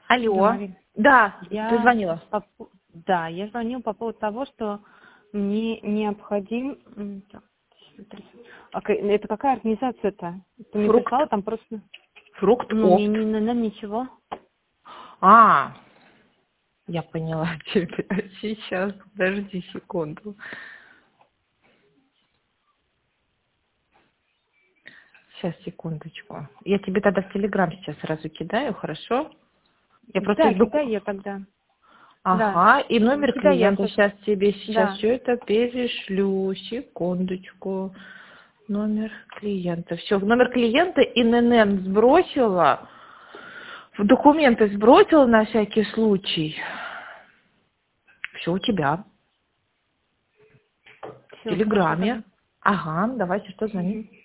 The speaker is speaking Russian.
Да, Алло. Марин, Да, ты я, звонила. да, я звоню по поводу того, что мне необходим... так, смотри. Это какая организация-то? Ты мне Фрукт. прислала там просто... Фрукт Ну, мне опт. не нам ничего. А, я поняла тебя. Сейчас, подожди секунду. Сейчас, секундочку. Я тебе тогда в Телеграм сейчас сразу кидаю, хорошо? Я просто Да, жду. кидай я тогда. Да, Ага, и номер кидай я клиента. сейчас. Сейчас тебе сейчас Да. все это перешлю. Секундочку. Номер клиента. Все, номер клиента ИНН сбросила. В документы сбросила на всякий случай. Все у тебя. В Все, хорошо тогда. Телеграме. Ага, давайте, что звони. Мгм.